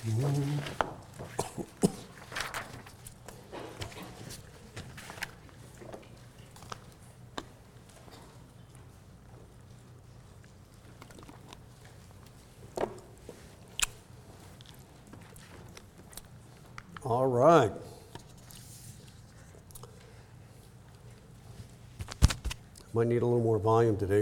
All right. Might need a little more volume today.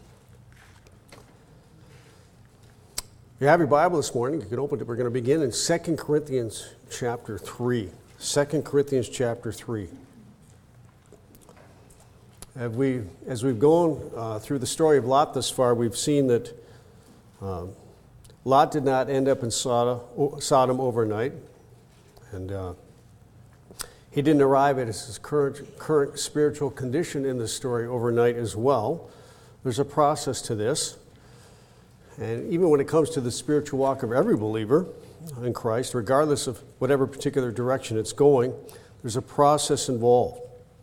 If you have your Bible this morning, you can open it. We're going to begin in 2 Corinthians chapter 3. 2 Corinthians chapter 3. As we've gone through the story of Lot thus far, we've seen that Lot did not end up in Sodom overnight. And he didn't arrive at his current spiritual condition in the story overnight as well. There's a process to this. And even when it comes to the spiritual walk of every believer in Christ, regardless of whatever particular direction it's going, there's a process involved.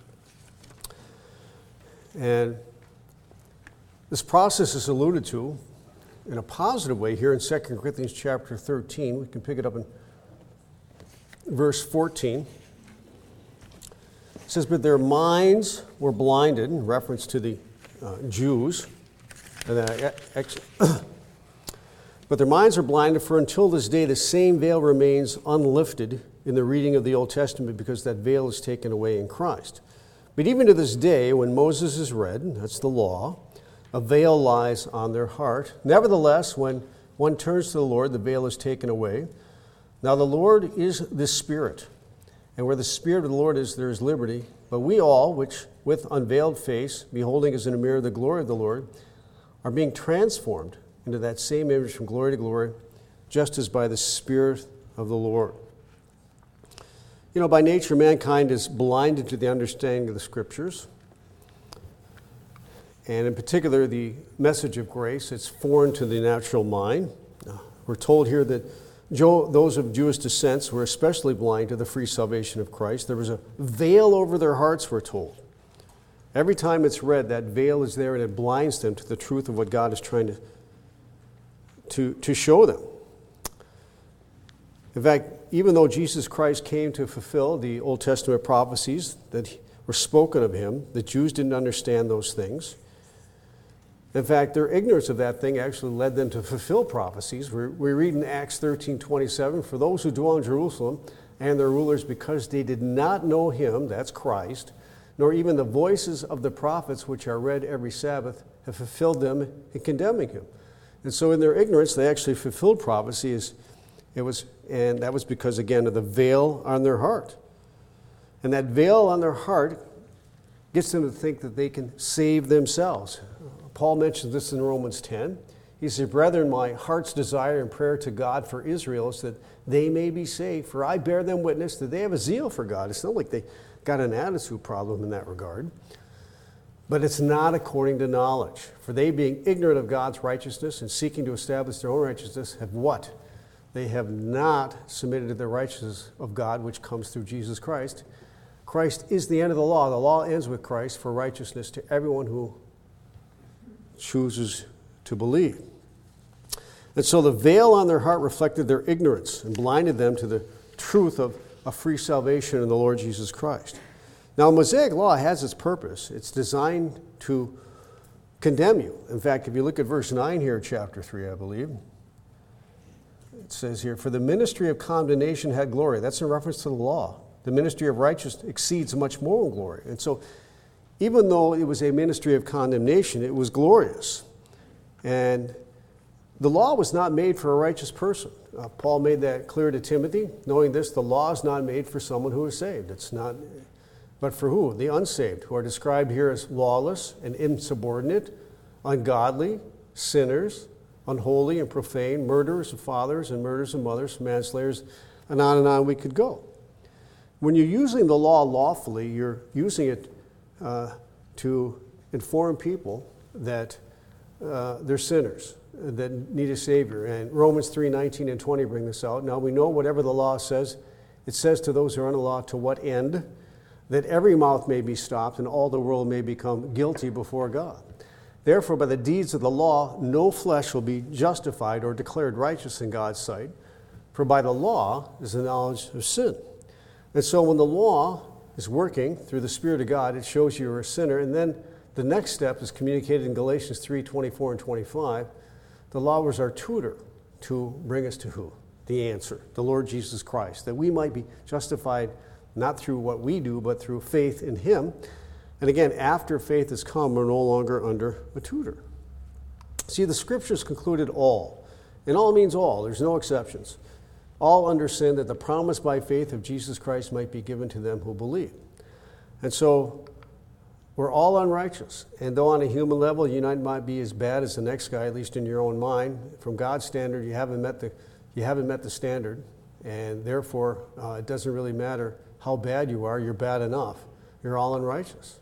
And this process is alluded to in a positive way here in 2 Corinthians chapter 13. We can pick it up in verse 14. It says, but their minds were blinded, in reference to the Jews. But their minds are blinded, for until this day the same veil remains unlifted in the reading of the Old Testament, because that veil is taken away in Christ. But even to this day, when Moses is read, that's the law, a veil lies on their heart. Nevertheless, when one turns to the Lord, the veil is taken away. Now the Lord is the Spirit, and where the Spirit of the Lord is, there is liberty. But we all, which with unveiled face, beholding as in a mirror the glory of the Lord, are being transformed into that same image from glory to glory, just as by the Spirit of the Lord. You know, by nature, mankind is blinded to the understanding of the Scriptures, and in particular, the message of grace. It's foreign to the natural mind. We're told here that those of Jewish descent were especially blind to the free salvation of Christ. There was a veil over their hearts, we're told. Every time it's read, that veil is there, and it blinds them to the truth of what God is trying to show them. In fact, even though Jesus Christ came to fulfill the Old Testament prophecies that were spoken of him, the Jews didn't understand those things. In fact, their ignorance of that thing actually led them to fulfill prophecies. We read in Acts 13:27, for those who dwell in Jerusalem and their rulers, because they did not know him, that's Christ, nor even the voices of the prophets which are read every Sabbath, have fulfilled them in condemning him. And so in their ignorance, they actually fulfilled prophecy. And that was because, again, of the veil on their heart. And that veil on their heart gets them to think that they can save themselves. Paul mentions this in Romans 10. He says, brethren, my heart's desire and prayer to God for Israel is that they may be saved. For I bear them witness that they have a zeal for God. It's not like they got an attitude problem in that regard. But it's not according to knowledge. For they, being ignorant of God's righteousness and seeking to establish their own righteousness, have what? They have not submitted to the righteousness of God, which comes through Jesus Christ. Christ is the end of the law. The law ends with Christ for righteousness to everyone who chooses to believe. And so the veil on their heart reflected their ignorance and blinded them to the truth of a free salvation in the Lord Jesus Christ. Now, Mosaic law has its purpose. It's designed to condemn you. In fact, if you look at verse 9 here, chapter 3, I believe, it says here, for the ministry of condemnation had glory. That's in reference to the law. The ministry of righteousness exceeds much more in glory. And so, even though it was a ministry of condemnation, it was glorious. And the law was not made for a righteous person. Paul made that clear to Timothy. Knowing this, the law is not made for someone who is saved. It's not, but for who? The unsaved, who are described here as lawless and insubordinate, ungodly, sinners, unholy and profane, murderers of fathers and murderers of mothers, manslayers, and on we could go. When you're using the law lawfully, you're using it to inform people that they're sinners, that need a Savior. And Romans 3:19 and 20 bring this out. Now we know whatever the law says, it says to those who are under the law, to what end? That every mouth may be stopped and all the world may become guilty before God. Therefore, by the deeds of the law, no flesh will be justified or declared righteous in God's sight, For by the law is the knowledge of sin. And so when the law is working through the Spirit of God, it shows you're a sinner. And then the next step is communicated in Galatians 3:24 and 25. The law was our tutor to bring us to who? The answer, the Lord Jesus Christ, that we might be justified not through what we do, but through faith in him. And again, after faith has come, we're no longer under a tutor. See, the scriptures concluded all, and all means all, there's no exceptions. All under sin, that the promise by faith of Jesus Christ might be given to them who believe. And so we're all unrighteous. And though on a human level you might be as bad as the next guy, at least in your own mind, from God's standard, you haven't met the standard. And therefore, it doesn't really matter how bad you are, you're bad enough. You're all unrighteous.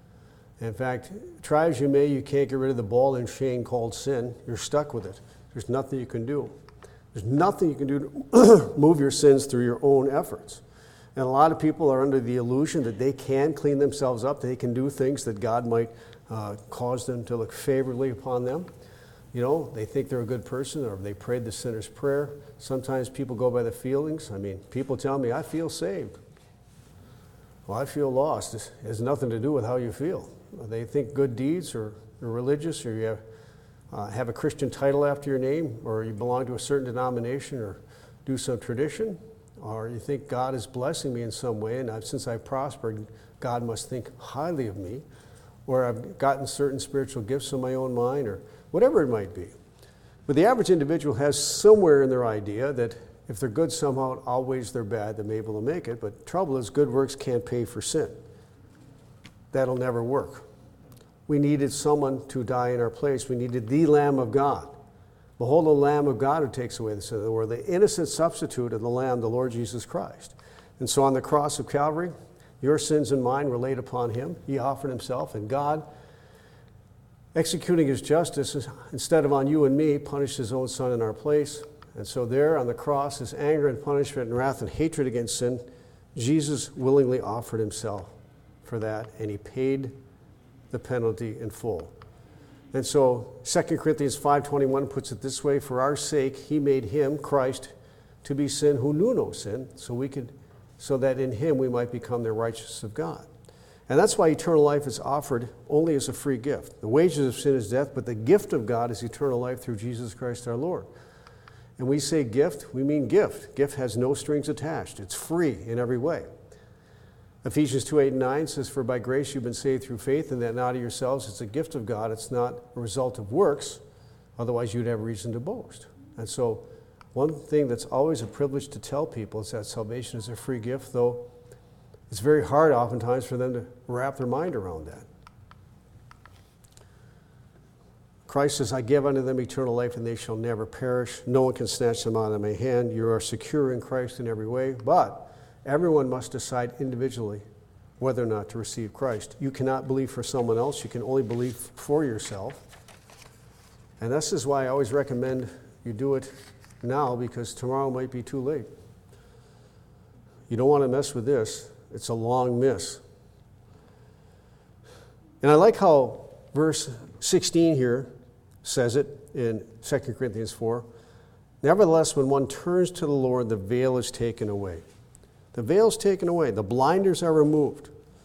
In fact, try as you may, you can't get rid of the ball and chain called sin. You're stuck with it. There's nothing you can do. There's nothing you can do to move your sins through your own efforts. And a lot of people are under the illusion that they can clean themselves up, they can do things that God might cause them to look favorably upon them. You know, they think they're a good person, or they prayed the sinner's prayer. Sometimes people go by the feelings. I mean, people tell me, I feel saved. Well, I feel lost. It has nothing to do with how you feel. They think good deeds, or you're religious, or you have a Christian title after your name, or you belong to a certain denomination, or do some tradition, or you think God is blessing me in some way, and since I've prospered, God must think highly of me, or I've gotten certain spiritual gifts in my own mind, or whatever it might be. But the average individual has somewhere in their idea that if they're good somehow, always they're bad, they're able to make it. But trouble is, good works can't pay for sin. That'll never work. We needed someone to die in our place. We needed the Lamb of God. Behold the Lamb of God who takes away the sin of the world, the innocent substitute of the Lamb, the Lord Jesus Christ. And so on the cross of Calvary, your sins and mine were laid upon him. He offered himself, and God, executing his justice, instead of on you and me, punished his own son in our place. And so there on the cross, his anger and punishment and wrath and hatred against sin, Jesus willingly offered himself for that, and he paid the penalty in full. And so 2 Corinthians 5:21 puts it this way: for our sake he made him, Christ, to be sin who knew no sin, so that in him we might become the righteousness of God. And that's why eternal life is offered only as a free gift. The wages of sin is death, but the gift of God is eternal life through Jesus Christ our Lord. And we say gift, we mean gift. Gift has no strings attached. It's free in every way. Ephesians 2:8-9 says, for by grace you've been saved through faith, and that not of yourselves. It's a gift of God. It's not a result of works. Otherwise, you'd have reason to boast. And so one thing that's always a privilege to tell people is that salvation is a free gift, though it's very hard oftentimes for them to wrap their mind around that. Christ says, I give unto them eternal life, and they shall never perish. No one can snatch them out of my hand. You are secure in Christ in every way, but everyone must decide individually whether or not to receive Christ. You cannot believe for someone else. You can only believe for yourself. And this is why I always recommend you do it now, because tomorrow might be too late. You don't want to mess with this. It's a long miss. And I like how verse 16 here says it in 2 Corinthians 4. Nevertheless, when one turns to the Lord, the veil is taken away. The veil is taken away. The blinders are removed.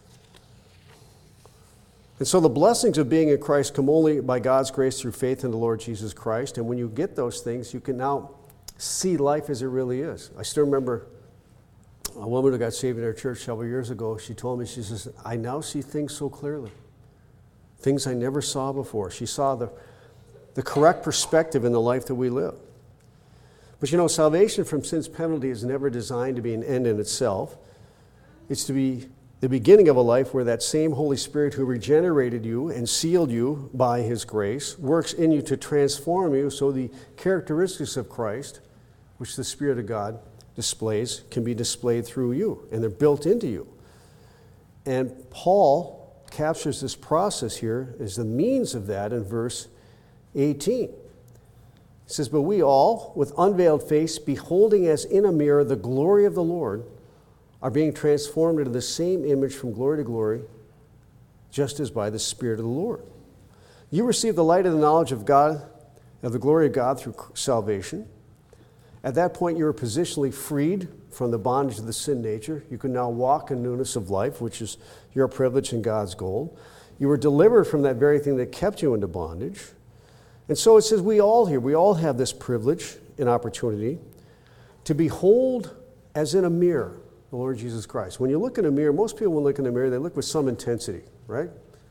And so the blessings of being in Christ come only by God's grace through faith in the Lord Jesus Christ. And when you get those things, you can now see life as it really is. I still remember a woman who got saved in our church several years ago. She told me, she says, I now see things so clearly. Things I never saw before. She saw the correct perspective in the life that we live. But you know, salvation from sin's penalty is never designed to be an end in itself. It's to be the beginning of a life where that same Holy Spirit who regenerated you and sealed you by his grace works in you to transform you so the characteristics of Christ, which the Spirit of God displays, can be displayed through you, and they're built into you. And Paul captures this process here as the means of that in verse 18. It says, but we all, with unveiled face, beholding as in a mirror the glory of the Lord, are being transformed into the same image from glory to glory, just as by the Spirit of the Lord. You receive the light of the knowledge of God, of the glory of God through salvation. At that point, you were positionally freed from the bondage of the sin nature. You can now walk in newness of life, which is your privilege and God's goal. You were delivered from that very thing that kept you into bondage. And so it says we all have this privilege and opportunity to behold as in a mirror the Lord Jesus Christ. When you look in a mirror, most people when they look in a mirror, they look with some intensity, right?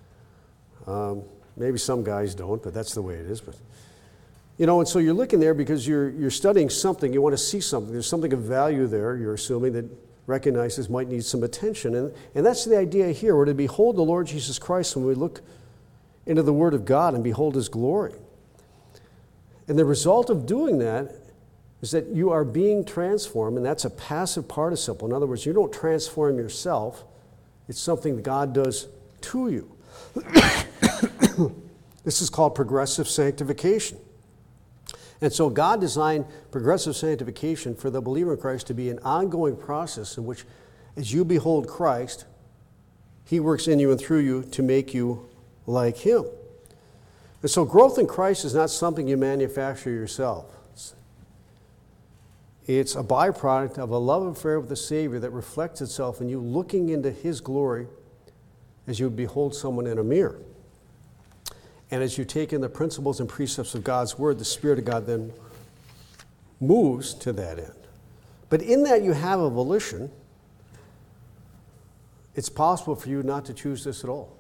Maybe some guys don't, but that's the way it is. But and so you're looking there because you're studying something. You want to see something. There's something of value there, you're assuming, that recognizes might need some attention. And that's the idea here. We're to behold the Lord Jesus Christ when we look into the Word of God and behold His glory. And the result of doing that is that you are being transformed, and that's a passive participle. In other words, you don't transform yourself. It's something that God does to you. This is called progressive sanctification. And so God designed progressive sanctification for the believer in Christ to be an ongoing process in which, as you behold Christ, He works in you and through you to make you like Him. And so growth in Christ is not something you manufacture yourself. It's a byproduct of a love affair with the Savior that reflects itself in you looking into His glory as you behold someone in a mirror. And as you take in the principles and precepts of God's Word, the Spirit of God then moves to that end. But in that you have a volition. It's possible for you not to choose this at all.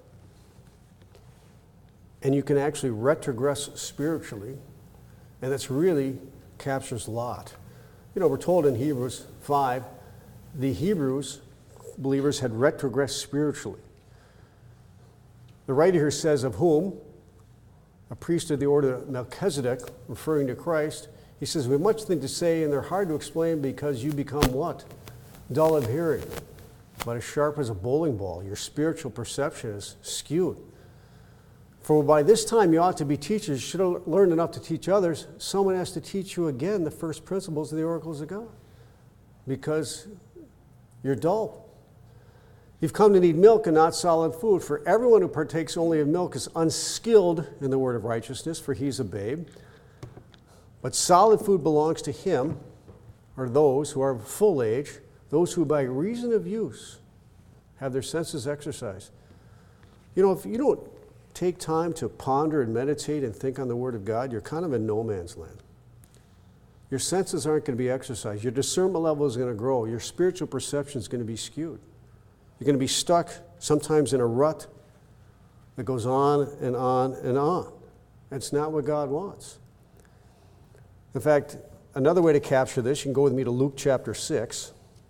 And you can actually retrogress spiritually, and that's really captures Lot. We're told in Hebrews 5, the Hebrews, believers, had retrogressed spiritually. The writer here says, of whom, a priest of the order of Melchizedek, referring to Christ, he says, we have much thing to say, and they're hard to explain because you become what? Dull of hearing, but as sharp as a bowling ball. Your spiritual perception is skewed. For by this time you ought to be teachers, you should have learned enough to teach others. Someone has to teach you again the first principles of the oracles of God, because you're dull. You've come to need milk and not solid food. For everyone who partakes only of milk is unskilled in the word of righteousness, for he's a babe. But solid food belongs to him, or those who are of full age, those who by reason of use have their senses exercised. If you don't take time to ponder and meditate and think on the Word of God, you're kind of in no man's land. Your senses aren't going to be exercised. Your discernment level is going to grow. Your spiritual perception is going to be skewed. You're going to be stuck sometimes in a rut that goes on and on and on. That's not what God wants. In fact, another way to capture this, you can go with me to Luke chapter 6.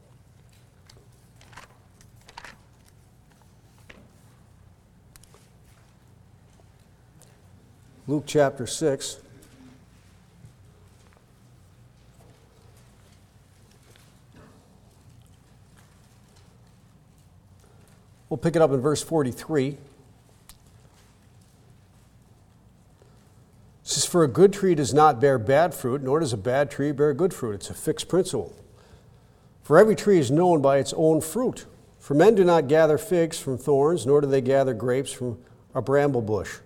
Luke chapter 6. We'll pick it up in verse 43. It says, for a good tree does not bear bad fruit, nor does a bad tree bear good fruit. It's a fixed principle. For every tree is known by its own fruit. For men do not gather figs from thorns, nor do they gather grapes from a bramble bush.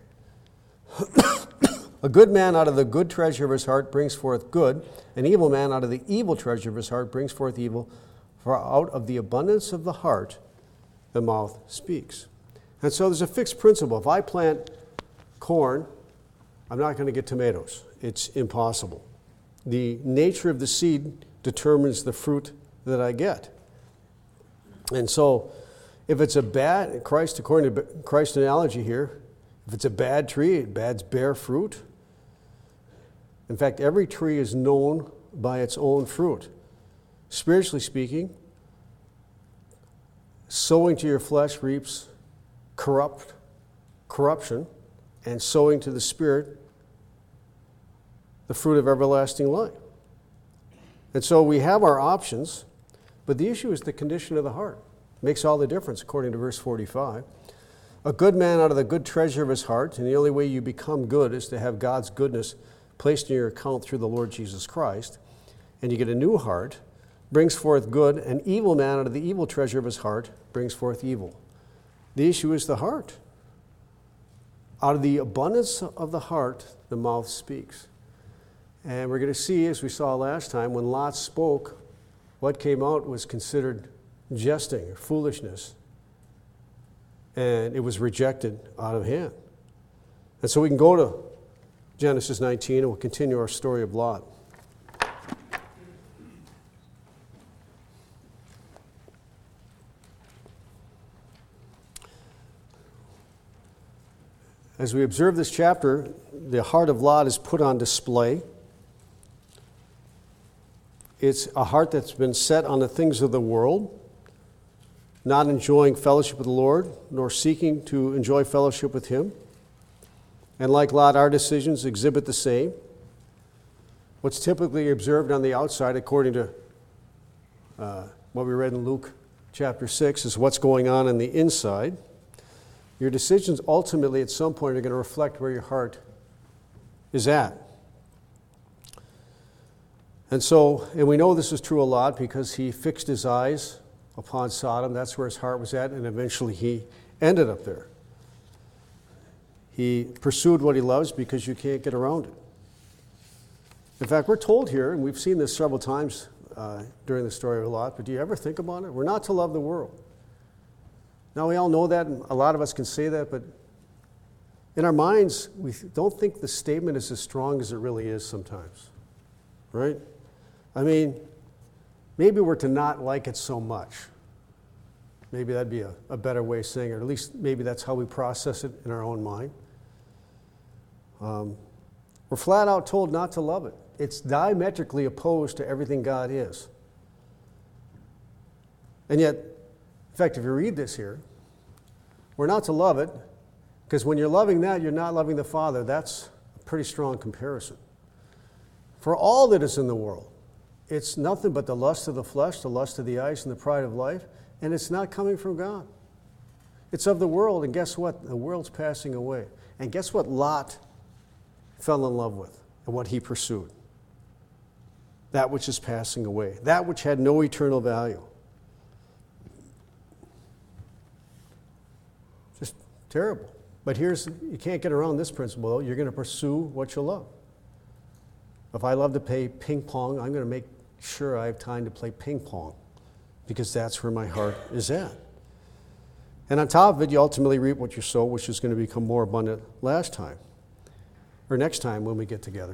A good man out of the good treasure of his heart brings forth good. An evil man out of the evil treasure of his heart brings forth evil. For out of the abundance of the heart, the mouth speaks. And so there's a fixed principle. If I plant corn, I'm not going to get tomatoes. It's impossible. The nature of the seed determines the fruit that I get. And so if it's a bad, according to Christ's analogy here, if it's a bad tree, bads bear fruit. In fact, every tree is known by its own fruit. Spiritually speaking, sowing to your flesh reaps corruption, and sowing to the Spirit the fruit of everlasting life. And so we have our options, but the issue is the condition of the heart. It makes all the difference, according to verse 45. A good man out of the good treasure of his heart, and the only way you become good is to have God's goodness placed in your account through the Lord Jesus Christ, and you get a new heart, brings forth good. An evil man out of the evil treasure of his heart brings forth evil. The issue is the heart. Out of the abundance of the heart, the mouth speaks. And we're going to see, as we saw last time, when Lot spoke, what came out was considered jesting or foolishness. And it was rejected out of hand. And so we can go to Genesis 19 and we'll continue our story of Lot. As we observe this chapter, the heart of Lot is put on display. It's a heart that's been set on the things of the world, not enjoying fellowship with the Lord, nor seeking to enjoy fellowship with Him. And like Lot, our decisions exhibit the same. What's typically observed on the outside, according to what we read in Luke chapter 6, is what's going on the inside. Your decisions ultimately at some point are going to reflect where your heart is at. And we know this is true a lot because he fixed his eyes upon Sodom. That's where his heart was at, and eventually he ended up there. He pursued what he loves because you can't get around it. In fact, we're told here, and we've seen this several times during the story of Lot, but do you ever think about it? We're not to love the world. Now, we all know that, and a lot of us can say that, but in our minds, we don't think the statement is as strong as it really is sometimes, right? I mean, maybe we're to not like it so much. Maybe that'd be a better way of saying it, or at least maybe that's how we process it in our own mind. We're flat out told not to love it. It's diametrically opposed to everything God is. And yet, in fact, if you read this here, we're not to love it, because when you're loving that, you're not loving the Father. That's a pretty strong comparison. For all that is in the world, it's nothing but the lust of the flesh, the lust of the eyes, and the pride of life, and it's not coming from God. It's of the world, and guess what? The world's passing away. And guess what Lot fell in love with and what he pursued? That which is passing away, that which had no eternal value. Just terrible. But you can't get around this principle, though. You're going to pursue what you love. If I love to play ping pong, I'm going to make sure I have time to play ping pong, because that's where my heart is at. And on top of it, you ultimately reap what you sow, which is going to become more abundant next time when we get together.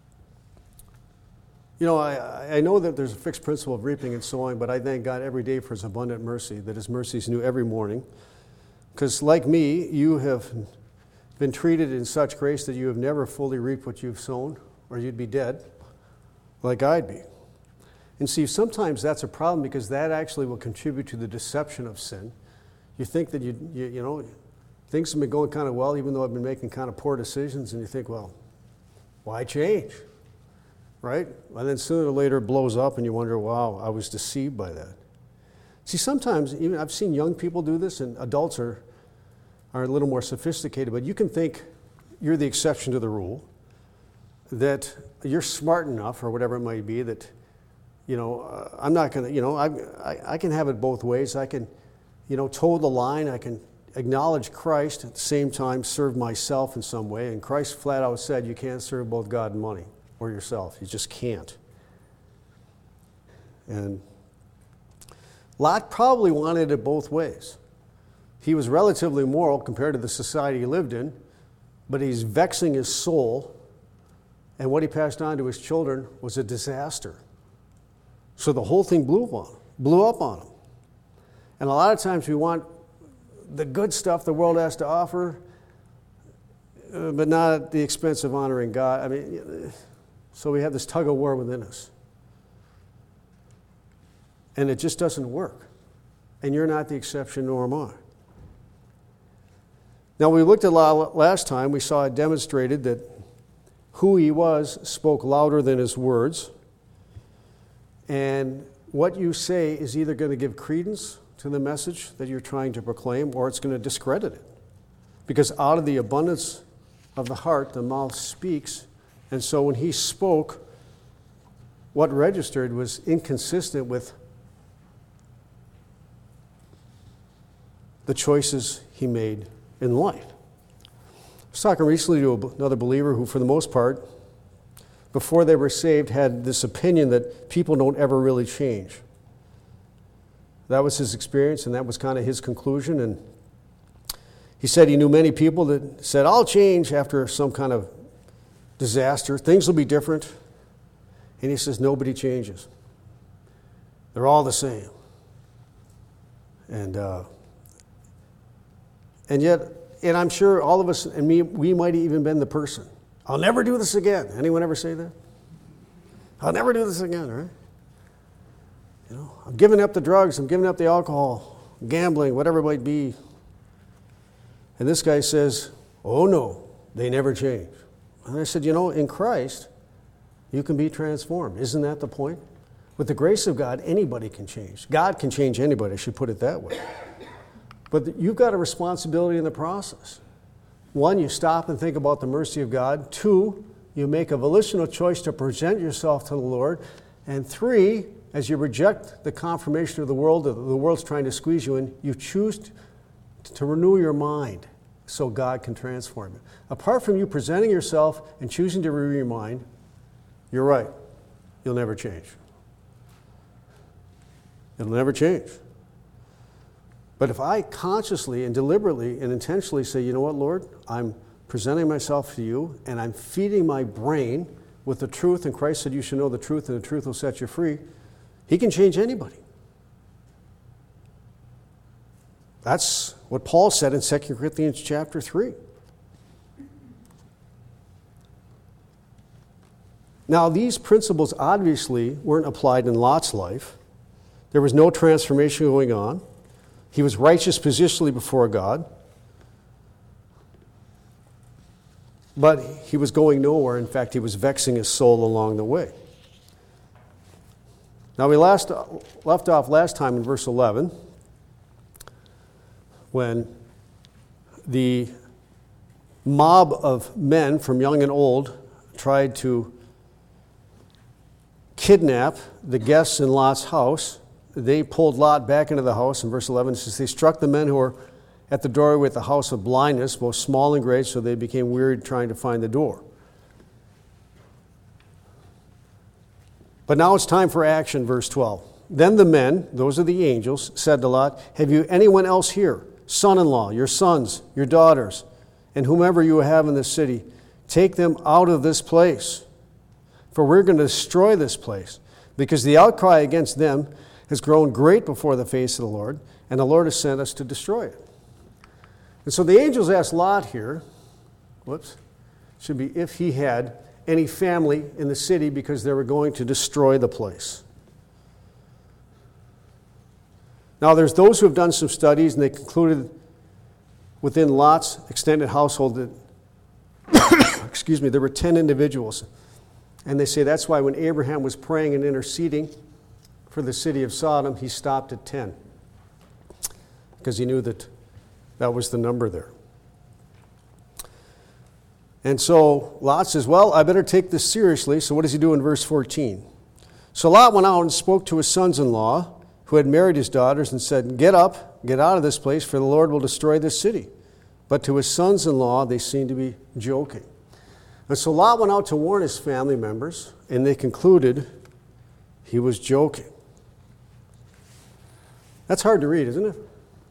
You know, I know that there's a fixed principle of reaping and sowing, but I thank God every day for His abundant mercy, that His mercy is new every morning. Because like me, you have been treated in such grace that you have never fully reaped what you've sown, or you'd be dead, like I'd be. And see, sometimes that's a problem, because that actually will contribute to the deception of sin. You think that you know, things have been going kind of well, even though I've been making kind of poor decisions, and you think, well, why change? Right? And then sooner or later it blows up, and you wonder, wow, I was deceived by that. See, sometimes, even I've seen young people do this, and adults are a little more sophisticated, but you can think you're the exception to the rule, that you're smart enough, or whatever it might be, that, you know, I'm not going to, you know, I can have it both ways. I can, you know, toe the line. I can acknowledge Christ, at the same time serve myself in some way. And Christ flat out said you can't serve both God and money or yourself. You just can't. And Lot probably wanted it both ways. He was relatively moral compared to the society he lived in, but he's vexing his soul, and what he passed on to his children was a disaster. So the whole thing blew up on him. And a lot of times we want the good stuff the world has to offer, but not at the expense of honoring God. I mean, so we have this tug of war within us. And it just doesn't work. And you're not the exception, nor am I. Now, we looked at last time, we saw it demonstrated that who he was spoke louder than his words. And what you say is either going to give credence to the message that you're trying to proclaim, or it's going to discredit it. Because out of the abundance of the heart, the mouth speaks. And so when he spoke, what registered was inconsistent with the choices he made in life. I was talking recently to another believer who, for the most part, before they were saved, had this opinion that people don't ever really change. That was his experience, and that was kind of his conclusion. And he said he knew many people that said, I'll change after some kind of disaster. Things will be different. And he says, nobody changes. They're all the same. And yet, and I'm sure all of us, and me, we might have even been the person. I'll never do this again. Anyone ever say that? I'll never do this again, right? You know, I'm giving up the drugs, I'm giving up the alcohol, gambling, whatever it might be. And this guy says, oh no, they never change. And I said, you know, in Christ, you can be transformed. Isn't that the point? With the grace of God, anybody can change. God can change anybody, I should put it that way. But you've got a responsibility in the process. One, you stop and think about the mercy of God. Two, you make a volitional choice to present yourself to the Lord. And three, as you reject the confirmation of the world, that the world's trying to squeeze you in, you choose to renew your mind so God can transform it. Apart from you presenting yourself and choosing to renew your mind, you're right. You'll never change. It'll never change. But if I consciously and deliberately and intentionally say, you know what, Lord, I'm presenting myself to you and I'm feeding my brain with the truth, and Christ said you should know the truth and the truth will set you free, he can change anybody. That's what Paul said in 2 Corinthians chapter 3. Now, these principles obviously weren't applied in Lot's life. There was no transformation going on. He was righteous positionally before God. But he was going nowhere. In fact, he was vexing his soul along the way. Now, we left off last time in verse 11 when the mob of men from young and old tried to kidnap the guests in Lot's house. They pulled Lot back into the house. In verse 11 it says, they struck the men who were at the doorway with the house of blindness, both small and great, so they became wearied trying to find the door. But now it's time for action, verse 12. Then the men, those are the angels, said to Lot, have you anyone else here, son-in-law, your sons, your daughters, and whomever you have in the city? Take them out of this place, for we're going to destroy this place, because the outcry against them has grown great before the face of the Lord, and the Lord has sent us to destroy it. And so the angels asked Lot here, should be if he had any family in the city, because they were going to destroy the place. Now there's those who have done some studies, and they concluded within Lot's extended household that, there were 10 individuals. And they say that's why when Abraham was praying and interceding for the city of Sodom, he stopped at 10. Because he knew that that was the number there. And so Lot says, well, I better take this seriously. So what does he do in verse 14? So Lot went out and spoke to his sons-in-law, who had married his daughters, and said, get up, get out of this place, for the Lord will destroy this city. But to his sons-in-law, they seemed to be joking. And so Lot went out to warn his family members, and they concluded he was joking. That's hard to read, isn't it?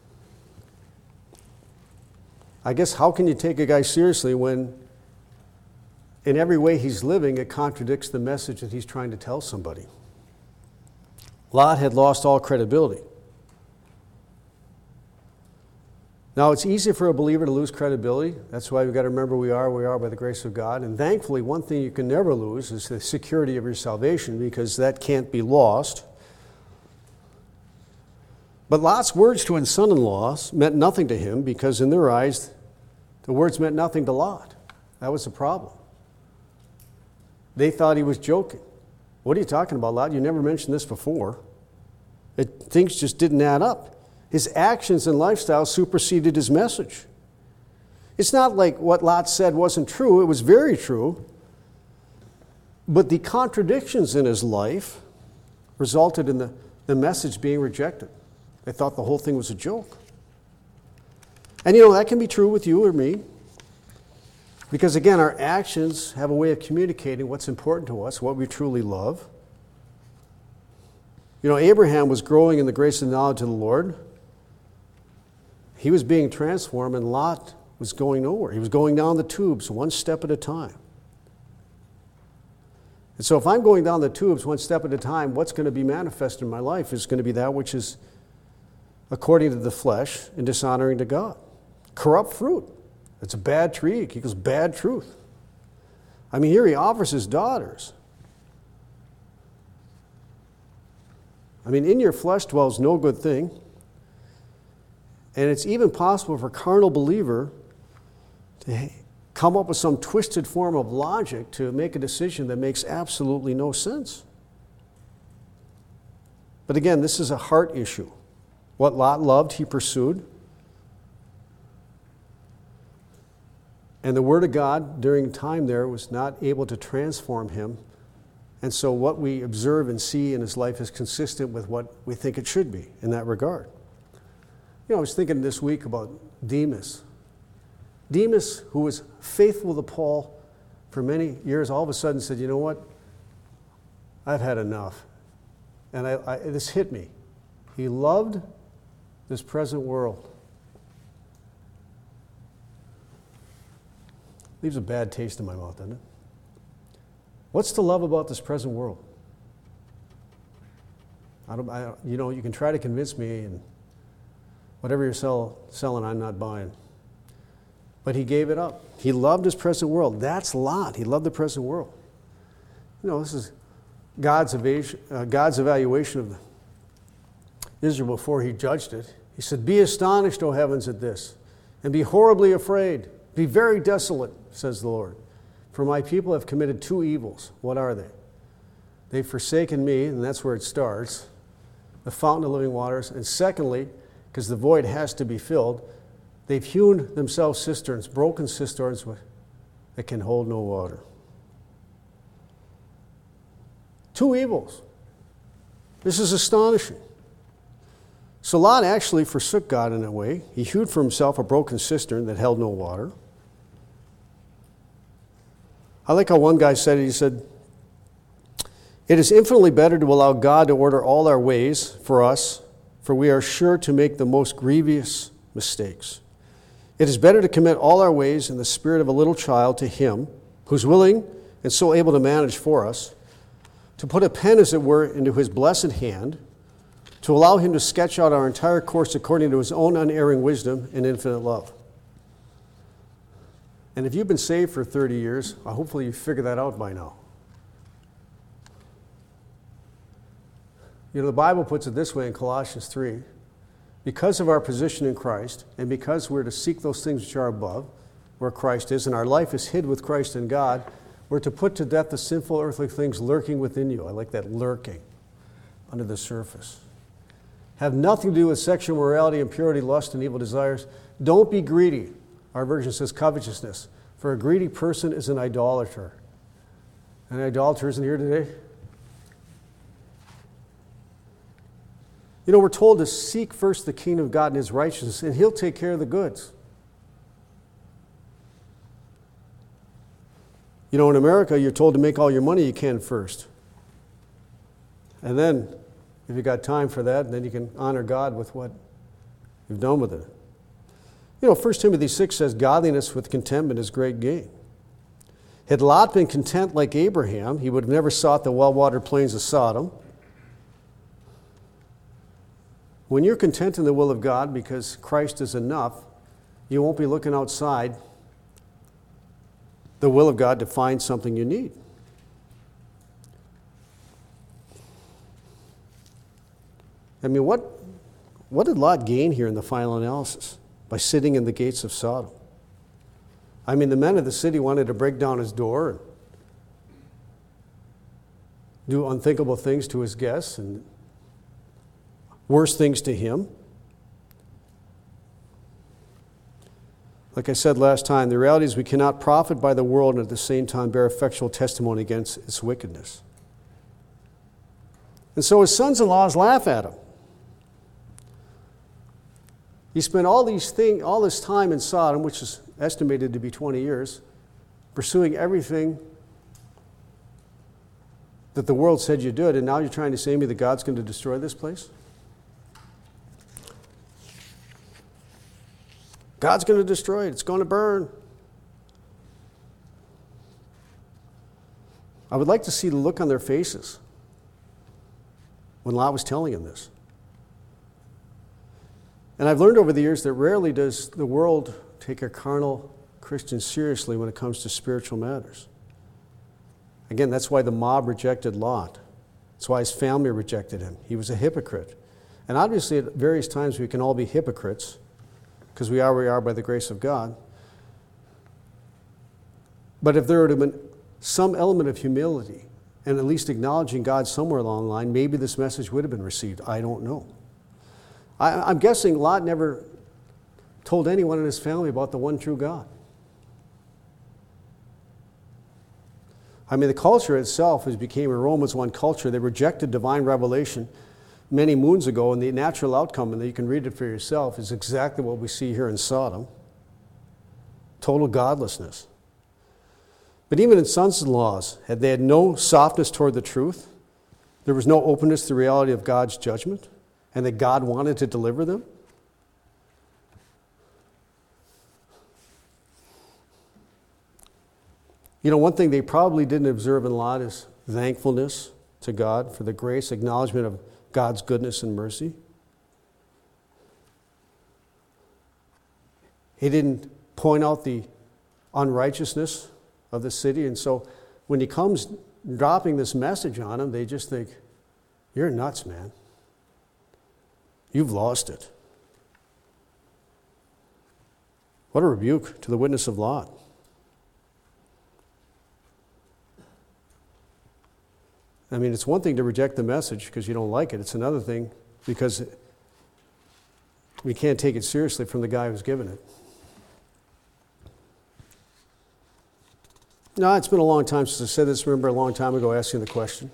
I guess how can you take a guy seriously when in every way he's living it contradicts the message that he's trying to tell somebody? Lot had lost all credibility. Now, it's easy for a believer to lose credibility. That's why we've got to remember we are by the grace of God. And thankfully, one thing you can never lose is the security of your salvation, because that can't be lost. But Lot's words to his son-in-laws meant nothing to him, because in their eyes, the words meant nothing to Lot. That was the problem. They thought he was joking. What are you talking about, Lot? You never mentioned this before. Things just didn't add up. His actions and lifestyle superseded his message. It's not like what Lot said wasn't true. It was very true. But the contradictions in his life resulted in the message being rejected. They thought the whole thing was a joke. And that can be true with you or me. Because again, our actions have a way of communicating what's important to us, what we truly love. You know, Abraham was growing in the grace and knowledge of the Lord. He was being transformed, and Lot was going nowhere. He was going down the tubes one step at a time. And so if I'm going down the tubes one step at a time, what's going to be manifest in my life is going to be that which is according to the flesh and dishonoring to God. Corrupt fruit. It's a bad tree. It equals bad truth. I mean, here he offers his daughters. I mean, in your flesh dwells no good thing. And it's even possible for a carnal believer to come up with some twisted form of logic to make a decision that makes absolutely no sense. But again, this is a heart issue. What Lot loved, he pursued. And the Word of God during time there was not able to transform him. And so what we observe and see in his life is consistent with what we think it should be in that regard. You know, I was thinking this week about Demas. Demas, who was faithful to Paul for many years, all of a sudden said, you know what? I've had enough. And this hit me. He loved this present world. Leaves a bad taste in my mouth, doesn't it? What's to love about this present world? You know, you can try to convince me, and whatever you're selling, I'm not buying. But he gave it up. He loved his present world. That's Lot. He loved the present world. You know, this is God's evaluation of Israel before he judged it. He said, "Be astonished, O heavens, at this, and be horribly afraid. Be very desolate, says the Lord. For my people have committed two evils." What are they? They've forsaken me, and that's where it starts, the fountain of living waters. And secondly, because the void has to be filled, they've hewn themselves cisterns, broken cisterns that can hold no water. Two evils. This is astonishing. So Lot actually forsook God in a way. He hewed for himself a broken cistern that held no water. I like how one guy said it. He said, "It is infinitely better to allow God to order all our ways for us, for we are sure to make the most grievous mistakes. It is better to commit all our ways in the spirit of a little child to Him, who's willing and so able to manage for us, to put a pen, as it were, into His blessed hand, to allow Him to sketch out our entire course according to His own unerring wisdom and infinite love." And if you've been saved for 30 years, hopefully you figured that out by now. You know, the Bible puts it this way in Colossians 3. Because of our position in Christ, and because we're to seek those things which are above, where Christ is, and our life is hid with Christ in God, we're to put to death the sinful earthly things lurking within you. I like that, lurking, under the surface. Have nothing to do with sexual morality, impurity, lust, and evil desires. Don't be greedy. Our version says covetousness. For a greedy person is an idolater. Any idolaters in here today? You know, we're told to seek first the kingdom of God and His righteousness, and He'll take care of the goods. You know, in America, you're told to make all your money you can first. And then, if you got time for that, then you can honor God with what you've done with it. You know, 1 Timothy 6 says, "Godliness with contentment is great gain." Had Lot been content like Abraham, he would have never sought the well-watered plains of Sodom. When you're content in the will of God because Christ is enough, you won't be looking outside the will of God to find something you need. I mean, what did Lot gain here in the final analysis by sitting in the gates of Sodom? I mean, the men of the city wanted to break down his door and do unthinkable things to his guests and worse things to him. Like I said last time, the reality is we cannot profit by the world and at the same time bear effectual testimony against its wickedness. And so his sons-in-laws laugh at him. He spent all this time in Sodom, which is estimated to be 20 years, pursuing everything that the world said you did, and now you're trying to say to me that God's going to destroy this place? God's going to destroy it. It's going to burn. I would like to see the look on their faces when Lot was telling him this. And I've learned over the years that rarely does the world take a carnal Christian seriously when it comes to spiritual matters. Again, that's why the mob rejected Lot. That's why his family rejected him. He was a hypocrite. And obviously at various times we can all be hypocrites because we are where we are by the grace of God. But if there would have been some element of humility and at least acknowledging God somewhere along the line, maybe this message would have been received. I don't know. I'm guessing Lot never told anyone in his family about the one true God. I mean, the culture itself became a Romans 1 culture. They rejected divine revelation many moons ago, and the natural outcome, and you can read it for yourself, is exactly what we see here in Sodom. Total godlessness. But even in sons-in-laws, they had no softness toward the truth. There was no openness to the reality of God's judgment, and that God wanted to deliver them. You know, one thing they probably didn't observe in Lot is thankfulness to God for the grace, acknowledgement of God's goodness and mercy. He didn't point out the unrighteousness of the city, and so when he comes dropping this message on them, they just think, you're nuts, man. You've lost it. What a rebuke to the witness of Lot. I mean, it's one thing to reject the message because you don't like it. It's another thing because we can't take it seriously from the guy who's given it. No, it's been a long time since I said this. Remember a long time ago asking the question.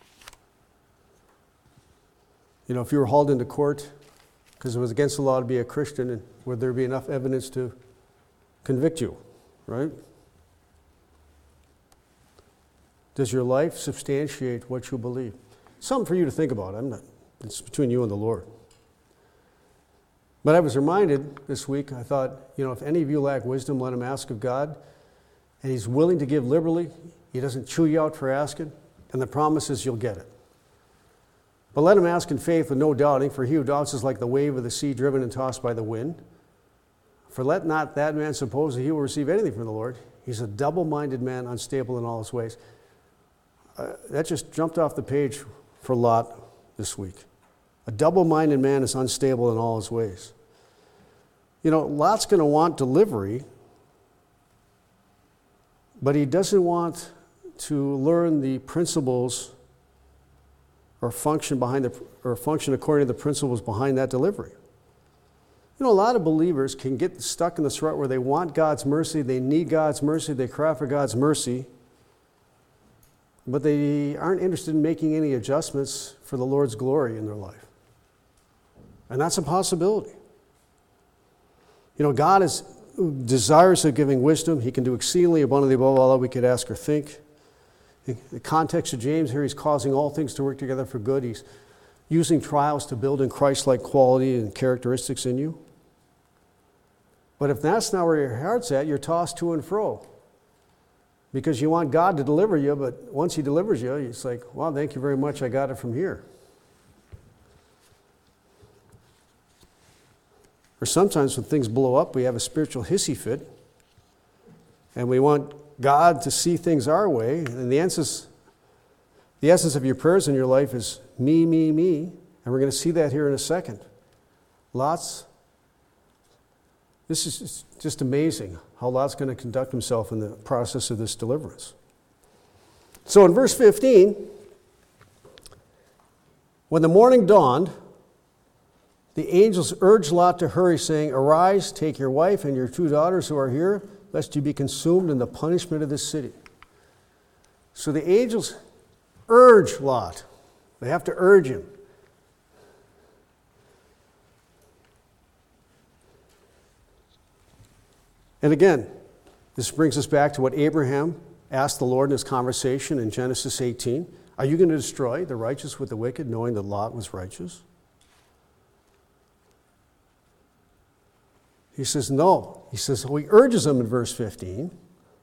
You know, if you were hauled into court because it was against the law to be a Christian, and would there be enough evidence to convict you, right? Does your life substantiate what you believe? Something for you to think about. It's between you and the Lord. But I was reminded this week, I thought, you know, if any of you lack wisdom, let him ask of God. And he's willing to give liberally. He doesn't chew you out for asking. And the promise is you'll get it. But let him ask in faith with no doubting, for he who doubts is like the wave of the sea driven and tossed by the wind. For let not that man suppose that he will receive anything from the Lord. He's a double-minded man, unstable in all his ways. That just jumped off the page for Lot this week. A double-minded man is unstable in all his ways. You know, Lot's going to want delivery, but he doesn't want to learn the principles or function according to the principles behind that delivery. You know, a lot of believers can get stuck in this rut where they want God's mercy, they need God's mercy, they cry for God's mercy, but they aren't interested in making any adjustments for the Lord's glory in their life. And that's a possibility. You know, God is desirous of giving wisdom. He can do exceedingly abundantly above all that we could ask or think. In the context of James here, he's causing all things to work together for good. He's using trials to build in Christ-like quality and characteristics in you. But if that's not where your heart's at, you're tossed to and fro. Because you want God to deliver you, but once he delivers you, it's like, well, thank you very much, I got it from here. Or sometimes when things blow up, we have a spiritual hissy fit, and we want God to see things our way, and the essence of your prayers in your life is me, me, me, and we're going to see that here in a second. This is just amazing how Lot's going to conduct himself in the process of this deliverance. So in verse 15, when the morning dawned, the angels urged Lot to hurry, saying, "Arise, take your wife and your 2 daughters who are here, lest you be consumed in the punishment of this city." So the angels urge Lot. They have to urge him. And again, This brings us back to what Abraham asked the Lord in his conversation in Genesis 18. Are you going to destroy the righteous with the wicked, knowing that Lot was righteous? He says, no. He says, he urges him in verse 15.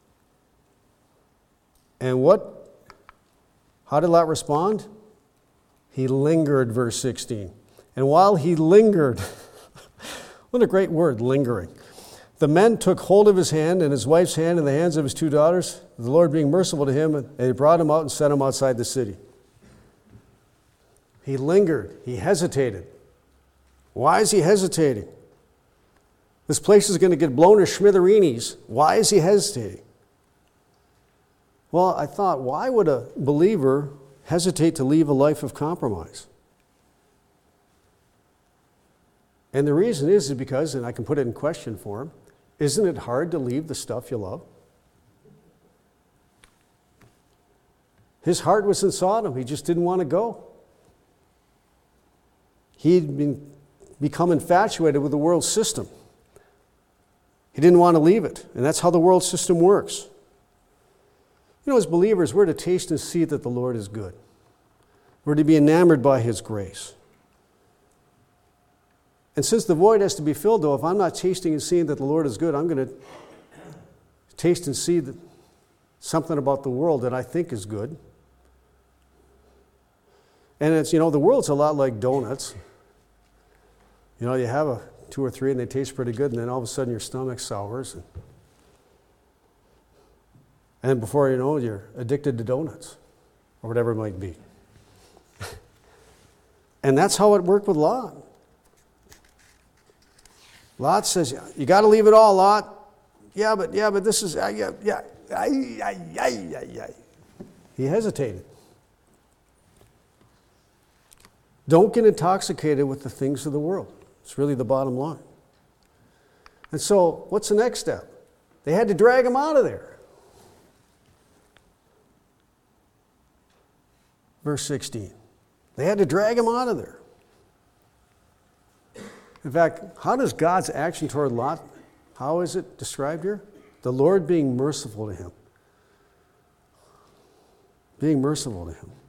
And how did Lot respond? He lingered, verse 16. And while he lingered, what a great word, lingering. The men took hold of his hand and his wife's hand and the hands of his two daughters, the Lord being merciful to him, and they brought him out and set him outside the city. He lingered. He hesitated. Why is he hesitating? This place is going to get blown to smithereens. Why is he hesitating? Well, I thought, why would a believer hesitate to leave a life of compromise? And the reason is because, and I can put it in question for him, isn't it hard to leave the stuff you love? His heart was in Sodom. He just didn't want to go. He'd become infatuated with the world system. He didn't want to leave it. And that's how the world system works. You know, as believers, we're to taste and see that the Lord is good. We're to be enamored by His grace. And since the void has to be filled, though, if I'm not tasting and seeing that the Lord is good, I'm going to taste and see something about the world that I think is good. And it's, the world's a lot like donuts. You have 2 or 3 and they taste pretty good, and then all of a sudden your stomach sours. And before you know it, you're addicted to donuts, or whatever it might be. And that's how it worked with Lot. Lot says, you got to leave it all, Lot. Yeah, but this is, He hesitated. Don't get intoxicated with the things of the world. It's really the bottom line. And so, what's the next step? They had to drag him out of there. Verse 16. They had to drag him out of there. In fact, how does God's action toward Lot, how is it described here? The Lord being merciful to him. Being merciful to him.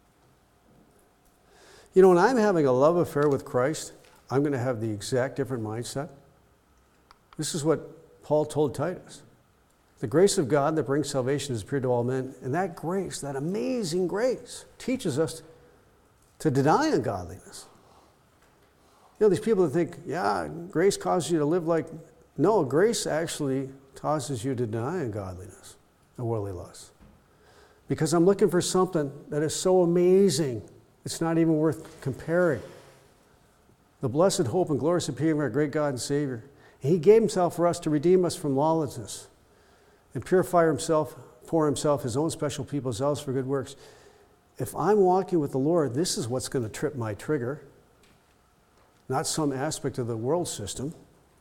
When I'm having a love affair with Christ, I'm going to have the exact different mindset. This is what Paul told Titus. The grace of God that brings salvation has appeared to all men. And that grace, that amazing grace, teaches us to deny ungodliness. These people that think, grace causes you to live like... No, grace actually causes you to deny ungodliness and worldly lust. Because I'm looking for something that is so amazing, it's not even worth comparing. The blessed hope and glorious appearing of our great God and Savior. And He gave Himself for us to redeem us from lawlessness and purify Himself for Himself, His own special people, zealous for good works. If I'm walking with the Lord, this is what's going to trip my trigger. Not some aspect of the world system.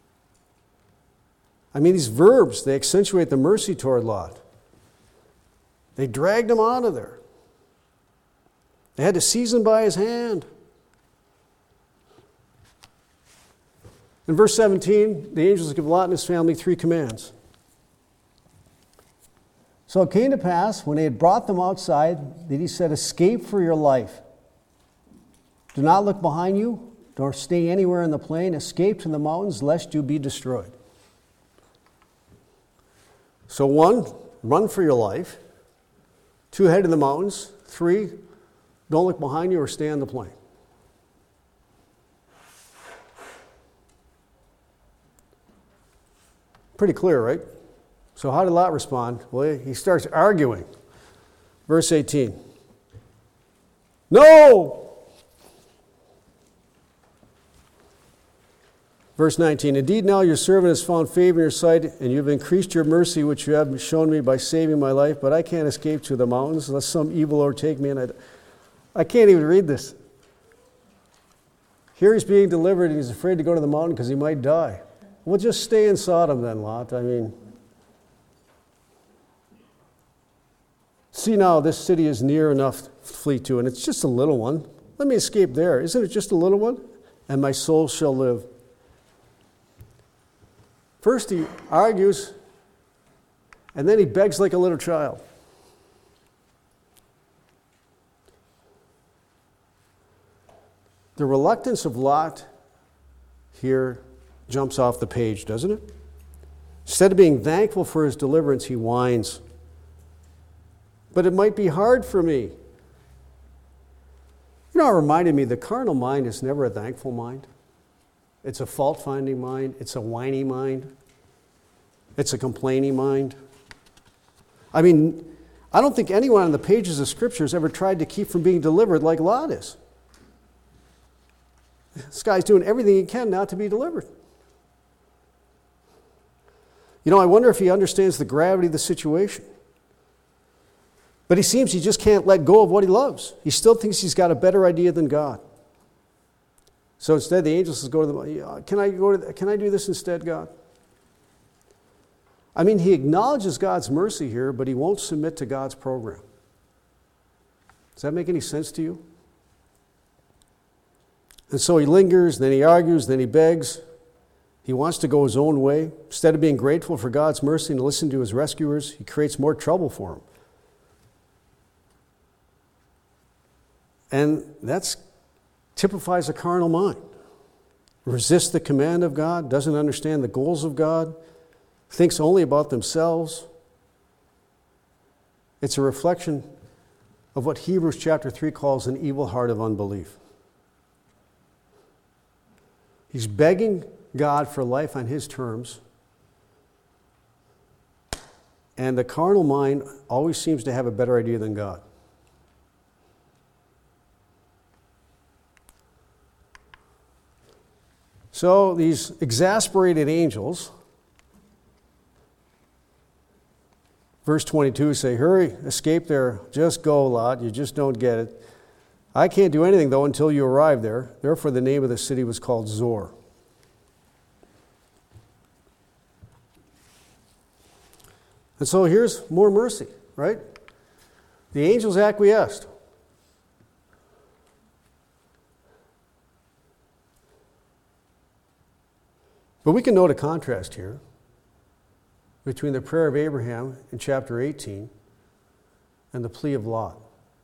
These verbs, they accentuate the mercy toward Lot. They dragged him out of there. They had to seize him by his hand. In verse 17, the angels give Lot and his family 3 commands. So it came to pass, when they had brought them outside, that he said, escape for your life. Do not look behind you, nor stay anywhere in the plain. Escape to the mountains, lest you be destroyed. So 1, run for your life. 2, head to the mountains. 3, don't look behind you or stay on the plain. Pretty clear, right? So how did Lot respond? Well, he starts arguing. Verse 18. No! Verse 19, indeed now your servant has found favor in your sight, and you have increased your mercy which you have shown me by saving my life, but I can't escape to the mountains lest some evil overtake me. And I can't even read this. Here he's being delivered and he's afraid to go to the mountain because he might die. Well, just stay in Sodom then, Lot. See now, this city is near enough to flee to, and it's just a little one. Let me escape there. Isn't it just a little one? And my soul shall live. First he argues, And then he begs like a little child. The reluctance of Lot here jumps off the page, doesn't it? Instead of being thankful for his deliverance, he whines. But it might be hard for me. You know, it reminded me the carnal mind is never a thankful mind. It's a fault-finding mind. It's a whiny mind. It's a complaining mind. I mean, I don't think anyone on the pages of Scripture has ever tried to keep from being delivered like Lot is. This guy's doing everything he can not to be delivered. You know, I wonder if he understands the gravity of the situation. But he seems he just can't let go of what he loves. He still thinks he's got a better idea than God. So instead, the angel says, "Go to the. Can I do this instead, God?" I mean, he acknowledges God's mercy here, but he won't submit to God's program. Does that make any sense to you? And so he lingers, then he argues, then he begs. He wants to go his own way. Instead of being grateful for God's mercy and listen to his rescuers, he creates more trouble for him. And that typifies a carnal mind. Resists the command of God, doesn't understand the goals of God, thinks only about themselves. It's a reflection of what Hebrews chapter 3 calls an evil heart of unbelief. He's begging God for life on his terms, and the carnal mind always seems to have a better idea than God. So these exasperated angels, verse 22, say, "Hurry, escape there, just go, Lot, you just don't get it. I can't do anything, though, until you arrive there." Therefore, the name of the city was called Zoar. And so here's more mercy, right? The angels acquiesced. But we can note a contrast here between the prayer of Abraham in chapter 18 and the plea of Lot.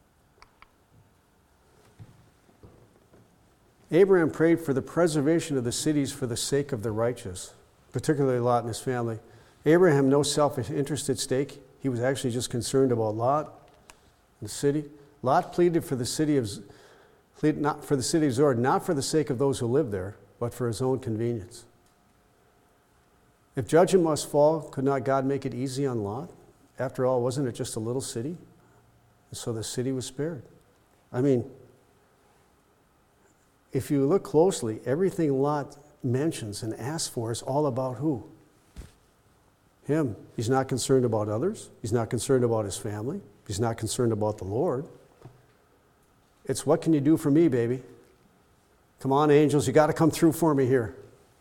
Abraham prayed for the preservation of the cities for the sake of the righteous, particularly Lot and his family. Abraham had no selfish interest at stake. He was actually just concerned about Lot and the city. Lot pleaded for the city of Zoar, not for the sake of those who lived there, but for his own convenience. If judgment must fall, could not God make it easy on Lot? After all, wasn't it just a little city? And so the city was spared. I mean, if you look closely, everything Lot mentions and asks for is all about who? Him. He's not concerned about others. He's not concerned about his family. He's not concerned about the Lord. It's, what can you do for me, baby? Come on, angels, you got to come through for me here.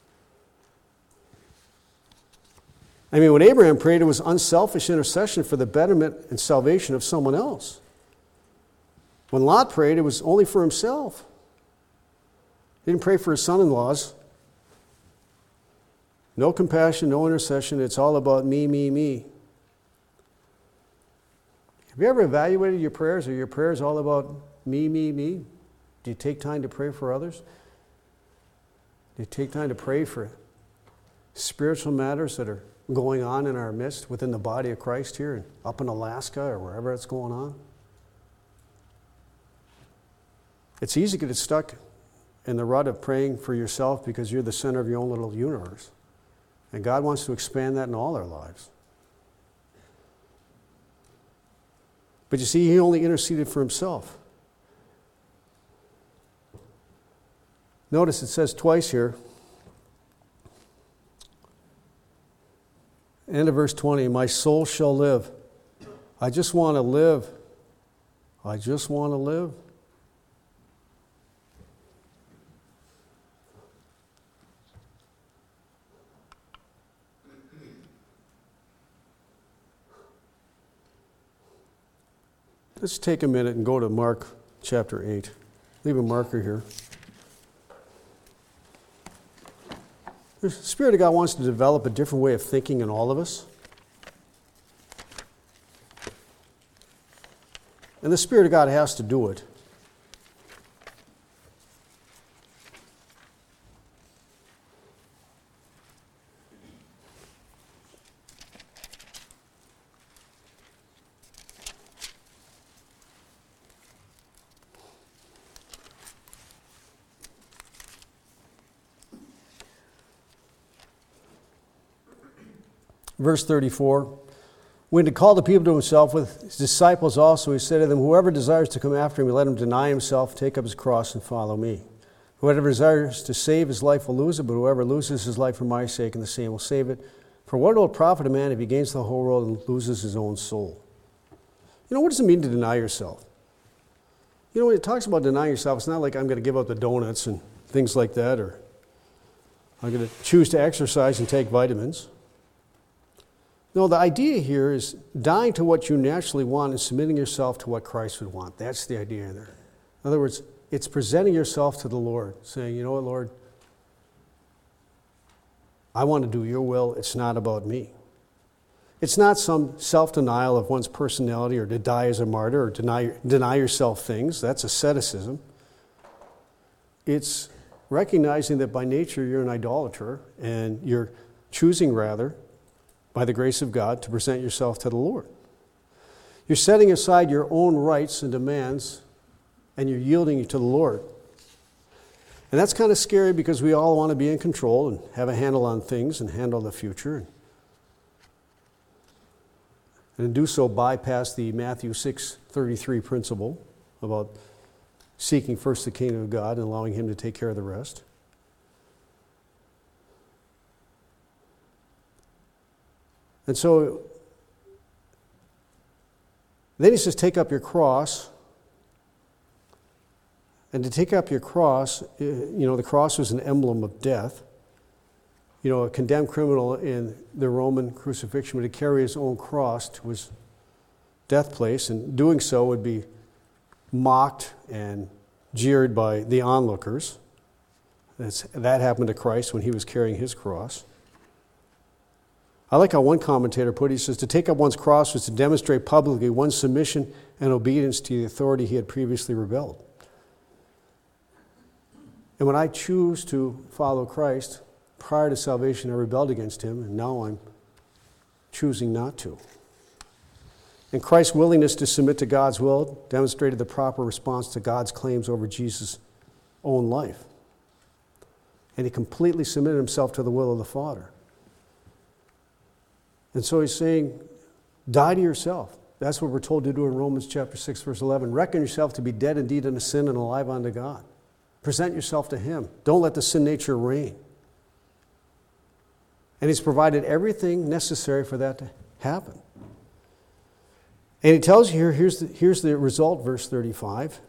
I mean, when Abraham prayed, it was unselfish intercession for the betterment and salvation of someone else. When Lot prayed, it was only for himself. He didn't pray for his son-in-laws. No compassion, no intercession. It's all about me, me, me. Have you ever evaluated your prayers? Are your prayers all about me, me, me? Do you take time to pray for others? Do you take time to pray for spiritual matters that are going on in our midst within the body of Christ here and up in Alaska or wherever it's going on? It's easy to get stuck in the rut of praying for yourself because you're the center of your own little universe. And God wants to expand that in all our lives. But you see, he only interceded for himself. Notice it says twice here, end of verse 20, "My soul shall live." I just want to live. I just want to live. Let's take a minute and go to Mark chapter 8. Leave a marker here. The Spirit of God wants to develop a different way of thinking in all of us. And the Spirit of God has to do it. Verse 34, when he called the people to himself with his disciples also, he said to them, whoever desires to come after me, let him deny himself, take up his cross, and follow me. Whoever desires to save his life will lose it, but whoever loses his life for my sake and the same will save it. For what will it profit a man if he gains the whole world and loses his own soul? You know, what does it mean to deny yourself? You know, when it talks about denying yourself, it's not like I'm going to give up the donuts and things like that, or I'm going to choose to exercise and take vitamins. No, the idea here is dying to what you naturally want and submitting yourself to what Christ would want. That's the idea there. In other words, it's presenting yourself to the Lord, saying, you know what, Lord, I want to do your will. It's not about me. It's not some self-denial of one's personality or to die as a martyr or deny yourself things. That's asceticism. It's recognizing that by nature you're an idolater and you're choosing rather, by the grace of God, to present yourself to the Lord. You're setting aside your own rights and demands, and you're yielding to the Lord. And that's kind of scary because we all want to be in control and have a handle on things and handle the future. And to do so, bypass the Matthew 6:33 principle about seeking first the kingdom of God and allowing Him to take care of the rest. And so, then he says, take up your cross. And to take up your cross, the cross was an emblem of death. You know, a condemned criminal in the Roman crucifixion would carry his own cross to his death place, and doing so would be mocked and jeered by the onlookers. That happened to Christ when he was carrying his cross. I like how one commentator put it. He says, to take up one's cross was to demonstrate publicly one's submission and obedience to the authority he had previously rebelled. And when I choose to follow Christ, prior to salvation I rebelled against him, and now I'm choosing not to. And Christ's willingness to submit to God's will demonstrated the proper response to God's claims over Jesus' own life. And he completely submitted himself to the will of the Father. And so he's saying, die to yourself. That's what we're told to do in Romans chapter 6, verse 11. Reckon yourself to be dead indeed unto sin and alive unto God. Present yourself to Him. Don't let the sin nature reign. And He's provided everything necessary for that to happen. And He tells you here, here's the result, verse 35.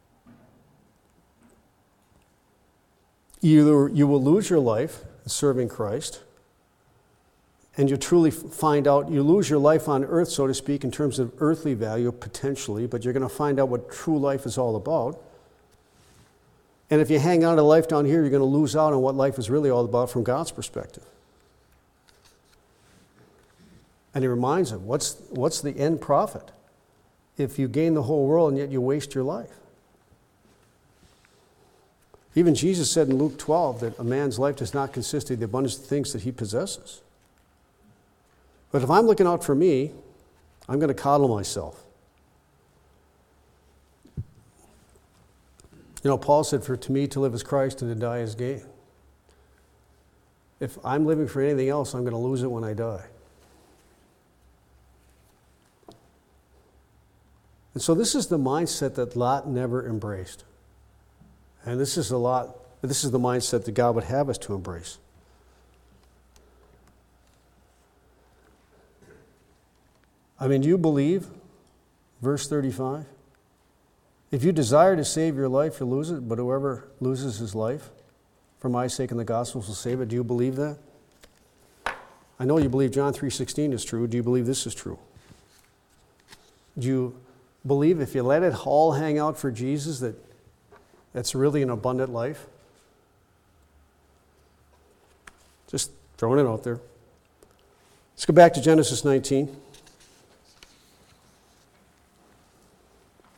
Either you will lose your life serving Christ, and you truly find out, you lose your life on earth, so to speak, in terms of earthly value, potentially, but you're going to find out what true life is all about. And if you hang on to life down here, you're going to lose out on what life is really all about from God's perspective. And he reminds them, what's the end profit if you gain the whole world and yet you waste your life? Even Jesus said in Luke 12 that a man's life does not consist of the abundance of things that he possesses. But if I'm looking out for me, I'm going to coddle myself. You know, Paul said, for to me to live is Christ and to die is gain. If I'm living for anything else, I'm going to lose it when I die. And so this is the mindset that Lot never embraced. And this is the mindset that God would have us to embrace. I mean, do you believe, verse 35? If you desire to save your life, you'll lose it, but whoever loses his life for my sake and the gospel will save it. Do you believe that? I know you believe John 3:16 is true. Do you believe this is true? Do you believe if you let it all hang out for Jesus that's really an abundant life? Just throwing it out there. Let's go back to Genesis 19.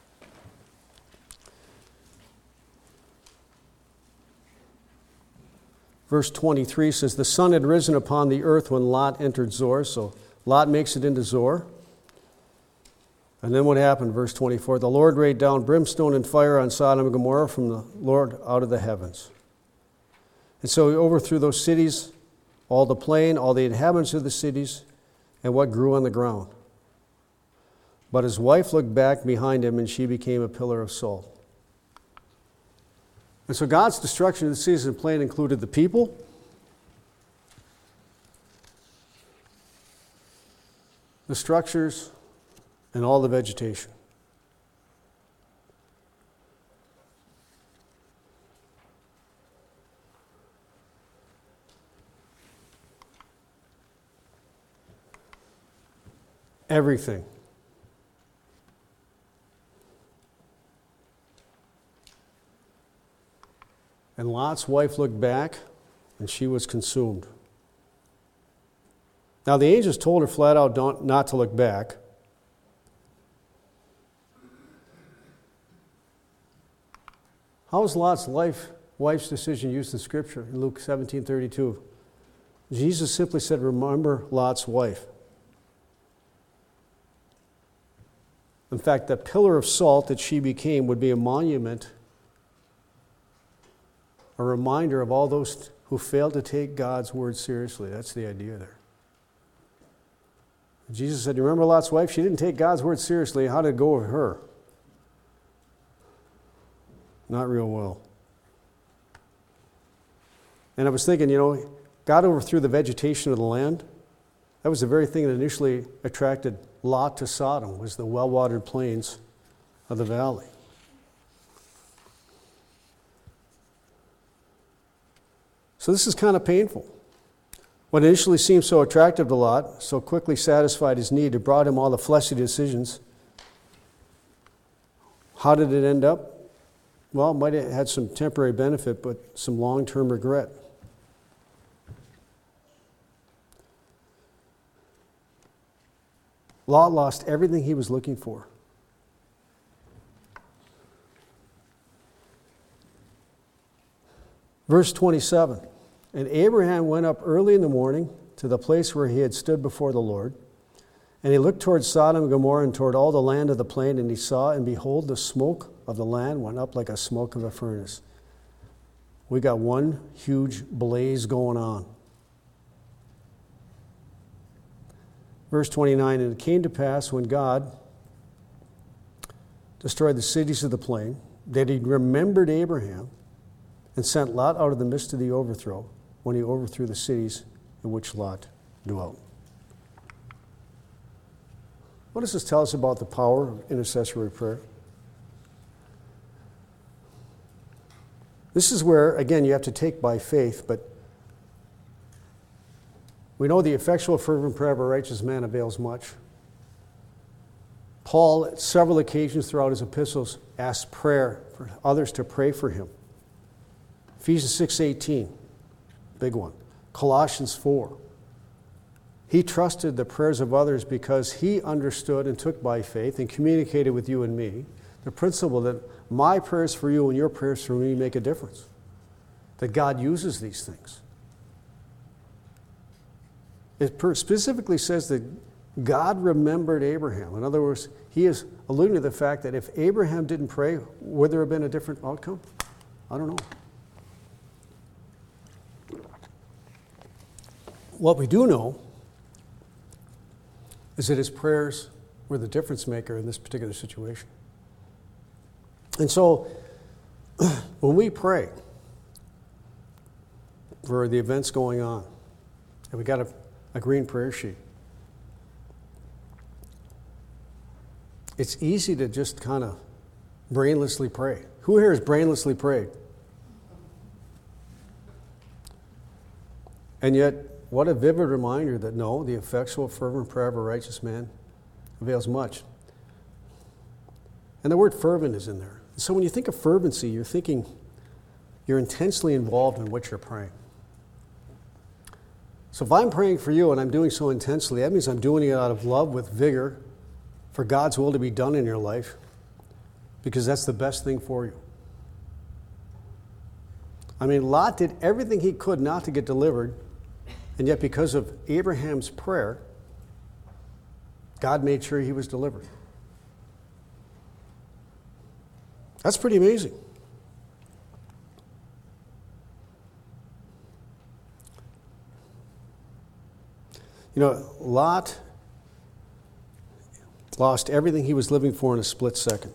verse 23 says, the sun had risen upon the earth when Lot entered Zoar. So Lot makes it into Zoar. And then what happened? Verse 24, the Lord rained down brimstone and fire on Sodom and Gomorrah from the Lord out of the heavens. And so he overthrew those cities, all the plain, all the inhabitants of the cities, and what grew on the ground. But his wife looked back behind him, and she became a pillar of salt. And so God's destruction of the cities and plain included the people, the structures, and all the vegetation. Everything. And Lot's wife looked back, and she was consumed. Now the angels told her flat out not to look back. How is Lot's wife's decision used in Scripture in Luke 17:32? Jesus simply said, remember Lot's wife. In fact, that pillar of salt that she became would be a monument, a reminder of all those who failed to take God's word seriously. That's the idea there. Jesus said, you remember Lot's wife? She didn't take God's word seriously. How did it go with her? Not real well. And I was thinking, God overthrew the vegetation of the land. That was the very thing that initially attracted Lot to Sodom, was the well-watered plains of the valley. So this is kind of painful. What initially seemed so attractive to Lot, so quickly satisfied his need, it brought him all the fleshly decisions. How did it end up? Well, it might have had some temporary benefit, but some long-term regret. Lot lost everything he was looking for. Verse 27, and Abraham went up early in the morning to the place where he had stood before the Lord, and he looked toward Sodom and Gomorrah and toward all the land of the plain, and he saw, and behold, the smoke of the land went up like a smoke of a furnace. We got one huge blaze going on. Verse 29, and it came to pass when God destroyed the cities of the plain, that he remembered Abraham and sent Lot out of the midst of the overthrow when he overthrew the cities in which Lot dwelt. What does this tell us about the power of intercessory prayer? This is where, again, you have to take by faith, but we know the effectual fervent prayer of a righteous man avails much. Paul, at several occasions throughout his epistles, asked prayer for others to pray for him. Ephesians 6:18, big one. Colossians 4. He trusted the prayers of others because he understood and took by faith and communicated with you and me the principle that my prayers for you and your prayers for me make a difference. That God uses these things. It specifically says that God remembered Abraham. In other words, he is alluding to the fact that if Abraham didn't pray, would there have been a different outcome? I don't know. What we do know is that his prayers were the difference maker in this particular situation. And so, when we pray for the events going on, and we got a green prayer sheet, it's easy to just kind of brainlessly pray. Who here has brainlessly prayed? And yet, what a vivid reminder that no, the effectual fervent prayer of a righteous man avails much. And the word fervent is in there. So when you think of fervency, you're thinking you're intensely involved in what you're praying. So if I'm praying for you and I'm doing so intensely, that means I'm doing it out of love with vigor for God's will to be done in your life, because that's the best thing for you. I mean, Lot did everything he could not to get delivered, and yet because of Abraham's prayer, God made sure he was delivered. That's pretty amazing. You know, Lot lost everything he was living for in a split second.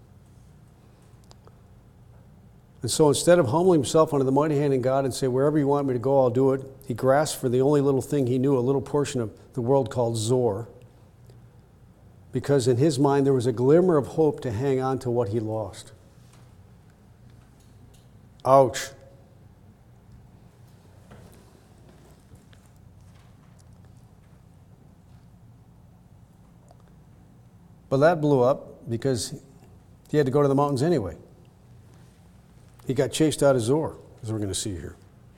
And so instead of humbling himself under the mighty hand of God and say, wherever you want me to go, I'll do it, he grasped for the only little thing he knew, a little portion of the world called Zoar, because in his mind there was a glimmer of hope to hang on to what he lost. Ouch. But that blew up because he had to go to the mountains anyway. He got chased out of Zoar, as we're going to see here.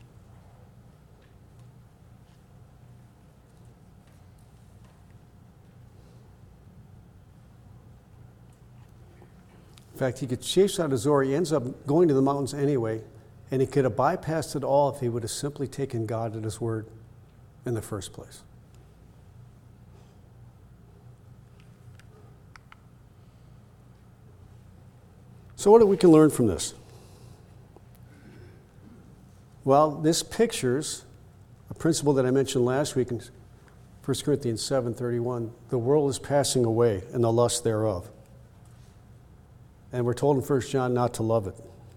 In fact, he gets chased out of Zoar. He ends up going to the mountains anyway, and he could have bypassed it all if he would have simply taken God at his word in the first place. So what do we can learn from this? Well, this pictures a principle that I mentioned last week in 1 Corinthians 7:31. The world is passing away and the lust thereof. And we're told in 1 John not to love it.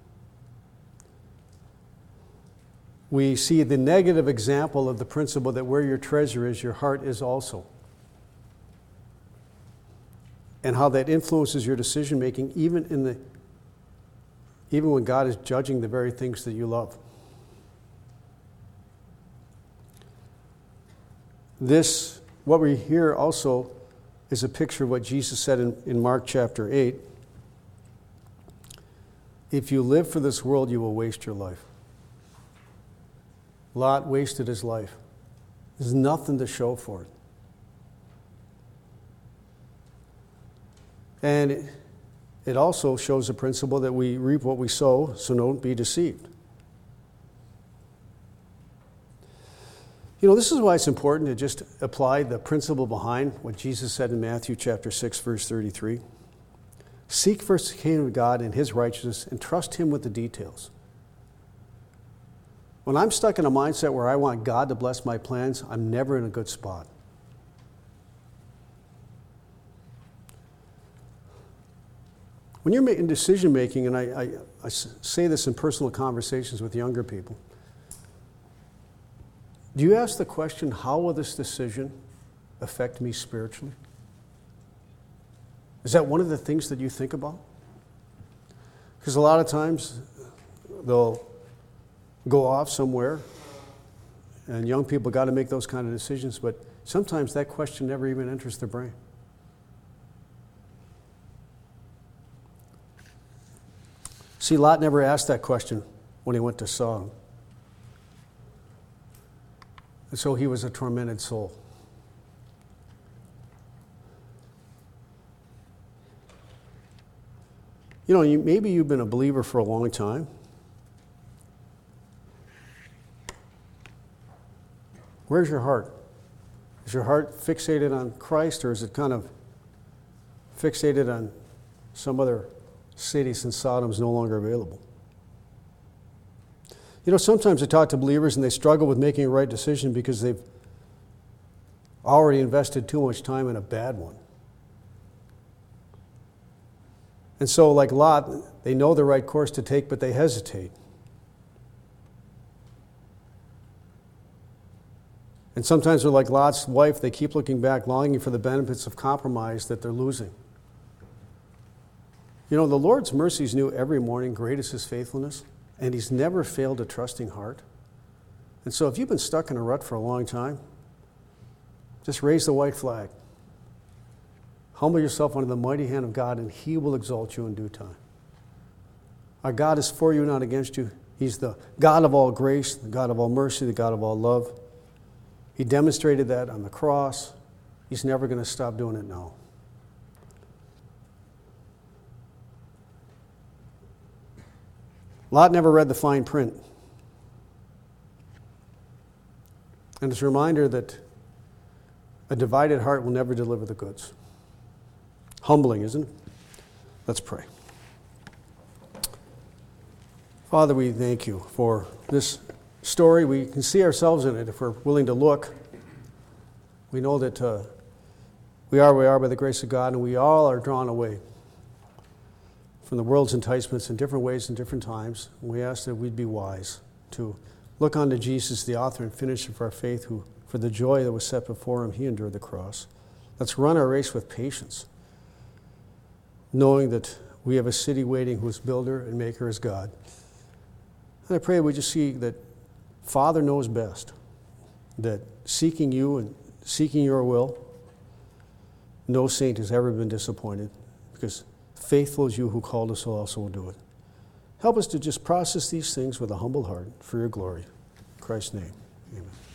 We see the negative example of the principle that where your treasure is, your heart is also. And how that influences your decision making even when God is judging the very things that you love. This, what we hear also, is a picture of what Jesus said in Mark chapter 8. If you live for this world, you will waste your life. Lot wasted his life. There's nothing to show for it. And it also shows the principle that we reap what we sow, so don't be deceived. You know, this is why it's important to just apply the principle behind what Jesus said in Matthew chapter 6, verse 33. Seek first the kingdom of God and his righteousness and trust him with the details. When I'm stuck in a mindset where I want God to bless my plans, I'm never in a good spot. When you're making decision making, and I say this in personal conversations with younger people, do you ask the question, how will this decision affect me spiritually? Is that one of the things that you think about? Because a lot of times they'll go off somewhere, and young people got to make those kind of decisions, but sometimes that question never even enters their brain. See, Lot never asked that question when he went to Sodom. And so he was a tormented soul. You know, maybe you've been a believer for a long time. Where's your heart? Is your heart fixated on Christ, or is it kind of fixated on some other city since Sodom's no longer available? You know, sometimes I talk to believers and they struggle with making a right decision because they've already invested too much time in a bad one. And so, like Lot, they know the right course to take, but they hesitate. And sometimes they're like Lot's wife, they keep looking back, longing for the benefits of compromise that they're losing. You know, the Lord's mercies new every morning, great is his faithfulness, and he's never failed a trusting heart. And so if you've been stuck in a rut for a long time, just raise the white flag. Humble yourself under the mighty hand of God, and he will exalt you in due time. Our God is for you, not against you. He's the God of all grace, the God of all mercy, the God of all love. He demonstrated that on the cross. He's never going to stop doing it now. Lot never read the fine print. And it's a reminder that a divided heart will never deliver the goods. Humbling, isn't it? Let's pray. Father, we thank you for this story. We can see ourselves in it if we're willing to look. We know that we are by the grace of God, and we all are drawn away from the world's enticements in different ways and different times. And we ask that we'd be wise to look unto Jesus, the author and finisher of our faith, who, for the joy that was set before him, he endured the cross. Let's run our race with patience, knowing that we have a city waiting whose builder and maker is God. And I pray we just see that Father knows best, that seeking you and seeking your will, no saint has ever been disappointed, because faithful is you who called us also will do it. Help us to just process these things with a humble heart for your glory. In Christ's name, amen.